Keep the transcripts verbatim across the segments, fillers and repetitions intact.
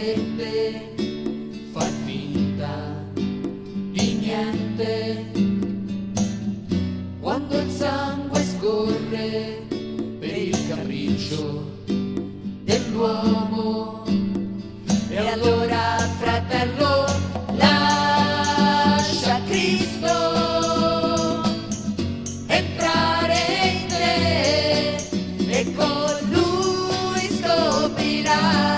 vorrebbe far finta di niente quando il sangue scorre per il capriccio dell'uomo. E allora, fratello, lascia Cristo entrare in te e con lui scoprirai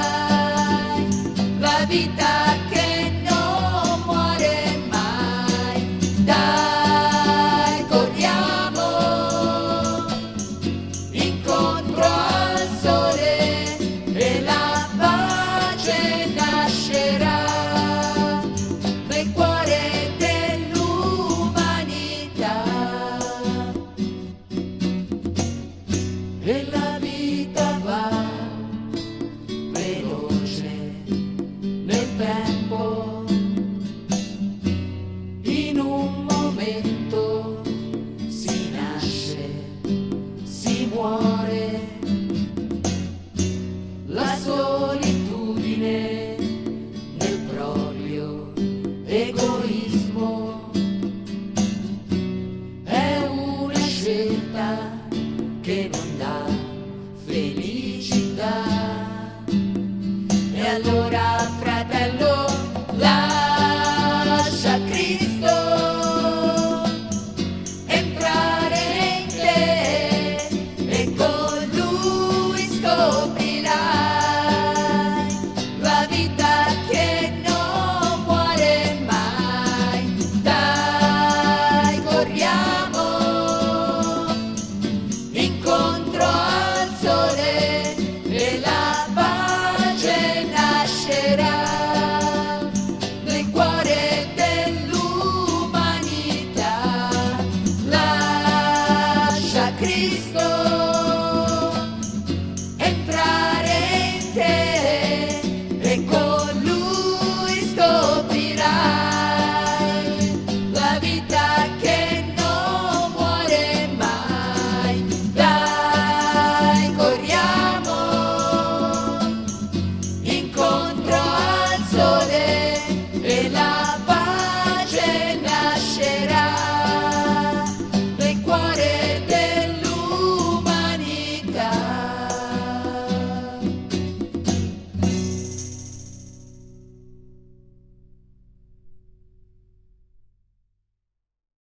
la vita che non muore mai. Dai, corriamo incontro al sole e la pace nascerà nel cuore dell'umanità. E la vita va veloce nel tempo, in un momento si nasce, si muore. La solitudine nel proprio egoismo è una scelta che non dà felicità. E allora, fratello, lascia Cristo entrare in te e con lui scoprirai la vita che non muore mai. Dai, corriamo incontro al sole e la pace nascerà